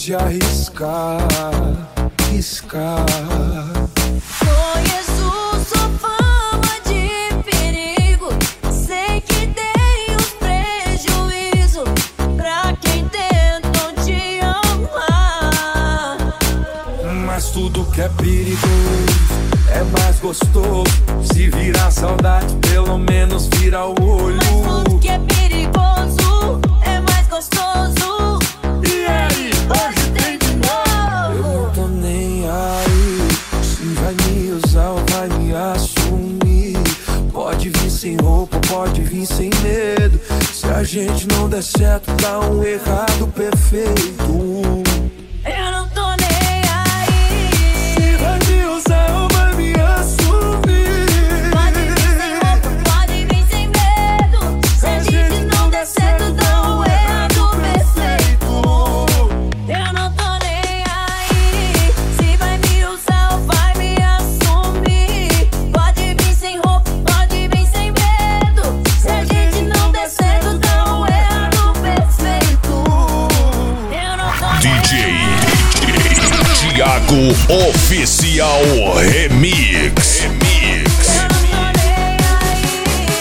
pode arriscar, riscar. Conheço, sou fama de perigo. Sei que tem os prejuízo pra quem tentam te amar. Mas tudo que é perigoso é mais gostoso. Se virar saudade, pelo menos vira o olho. Mas tudo que é perigoso é mais gostoso. E aí, hoje tem de novo. Eu não tô nem aí. Se vai me usar ou vai me assumir. Pode vir sem roupa, pode vir sem medo. Se a gente não der certo, dá um errado perfeito. Eu não tô nem aí. Se vai me usar ou vai me assumir. Pode vir sem roupa, pode vir sem medo. Se a gente não der certo, dá um errado perfeito. Eu não tô nem aí. Se vai me usar ou vai me assumir. Pode vir sem roupa, pode vir sem medo. Se a gente não der certo, dá um errado perfeito. Eu não tô nem DJ Thiago Oficial Remix. Eu não tô nem aí.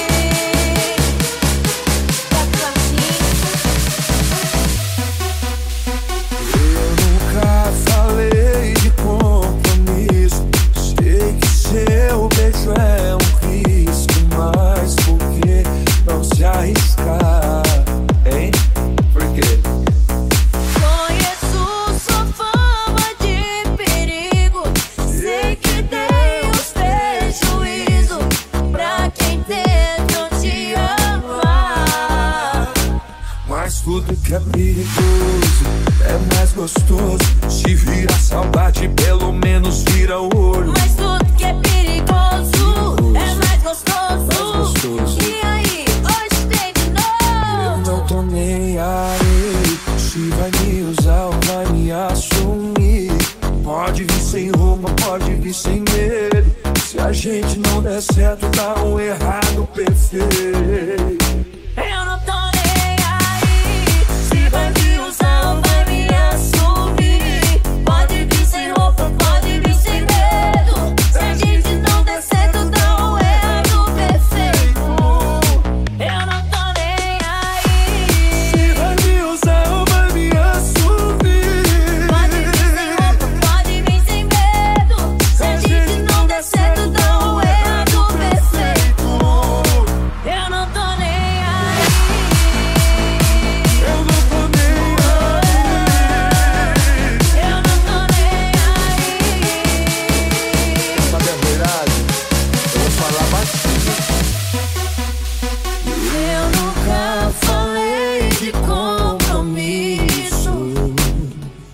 Eu nunca falei de compromisso. Sei que seu beijo é um risco, mas por que não se arriscar, hein? Por quê? Conheço, sou fama de perigo. Sei que tem os prejuízo pra quem tentam te amar. Mas tudo que é perigoso é mais gostoso. Se vira saudade, pelo menos vira o olho. Mas tudo que é perigoso é mais gostoso. E aí, hoje tem de Eu novo. não tô nem aí. Se vai me usar ou vai me assumir. Pode vir sem roupa, pode vir sem medo. Se a gente não der certo, dá um errado perfeito. Eu